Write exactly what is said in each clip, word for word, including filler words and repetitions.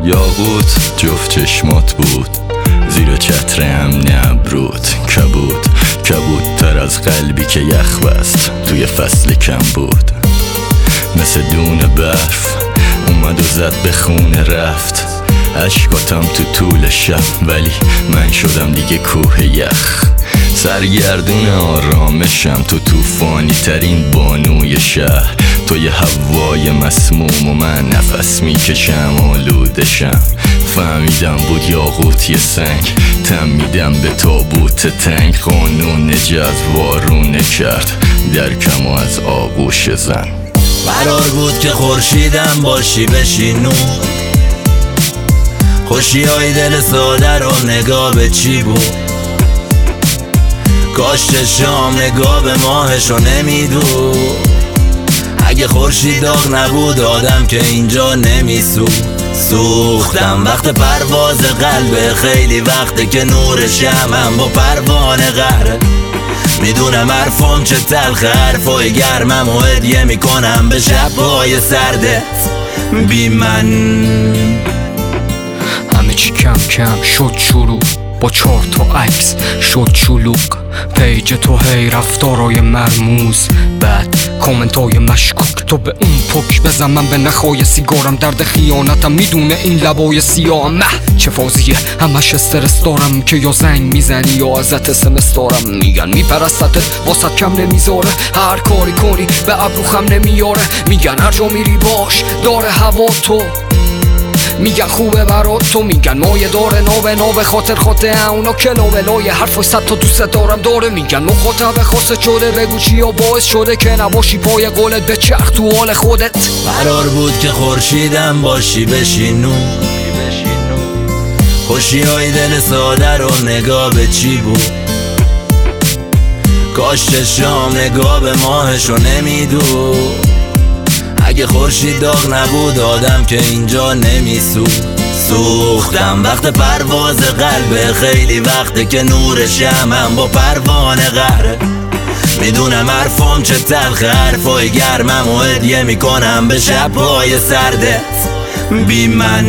یاقوت جفت چشمات بود، زیر چتر امن ابرود کبود، کبود تر از قلبی که یخ بست توی فصل کم بود. مثل دون برف اومد و زد به خونه رفت، اشکاتم تو طول شب، ولی من شدم دیگه کوه یخ. سرگردون آرامشم تو طوفانی ترین بانوی شهر، توی هوای مسموم و من نفس میکشم آلودشم. فهمیدم بود یاقوت یه سنگ، تم میدم به تابوت تنگ. قانون جذب وارونه کرد درکم و از آغوش زن. قرار بود که خورشیدم باشی بشی نور، خوشی های دل ساده رو نگاه به چی بود. کاش چشام نگاه به ماهشو نمیدود. اگه خورشید داغ نبود آدم که اینجا نمیسود. سوختم وقت پرواز قلب، خیلی وقته که نور شمعم با پروانه قهره. میدونم حرفم چه تلخ، حرفای گرمم و هدیه میکنم به شبهای سرده بی من. همه چی کم کم شد شروع، با چهار تا عکس شد شلوغ. پیج تو هی رفتارای مرموز، بعد کامنتای مشکوک. تو به اون پک بزن من به نخای سیگارم، درد خیانتم میدونه این لبای سیاه. مه چه فازیه همش استرس دارم که یا زنگ میزنی یا ازت اسمس دارم. میگن میپرستت واسط کم نمیذاره، هر کاری کنی به ابرو خم نمیاره. میگن هر جا میری باش داره هوا تو، میگن خوبه برات تو. میگن مایه داره ناوه ناوه خاطر خاطر اونا کلاوه لای حرفای صد تا دوست دارم داره. میگن مخاطب خاصه شده، بگو چیا باعث شده که نباشی پای قولت به چرخ تو حال خودت. قرار بود که خورشیدم باشی بشی نور، خوشی های دل ساده رو نگاه به چی بود. کاش چشام نگاه به ماهشو نمیدود. اگه خورشید داغ نبود آدم که اینجا نمیسود. سوختم وقت پرواز قلب، خیلی وقته که نور شمعم با پروانه قهره. میدونم حرفم چه تلخ، حرفای گرمم و هدیه میکنم به شبهای سرده بی من.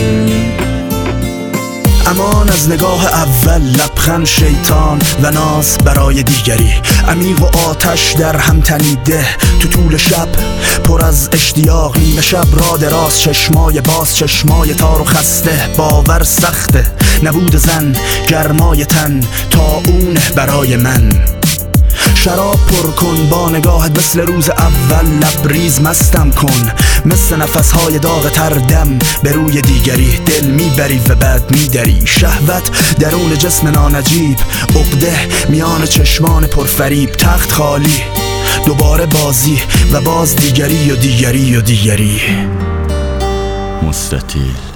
امان از نگاه اول، لبخند شیطان و ناز برای دیگری. عمیق و آتش در هم تنیده تو طول شب، پر از اشتیاق. نیمه شب را دراز، چشمای باز، چشمای تار و خسته. باور سخته نبود زن، گرمای تن تا اون برای من. شراب پر کن با نگاهت مثل روز اول، لبریز مستم کن مثل نفسهای داغ تردم به روی دیگری. دل میبری و بعد میدری، شهوت درون جسم نانجیب، عقده میان چشمان پرفریب. تخت خالی دوباره بازی و باز دیگری و دیگری و دیگری. مستطیل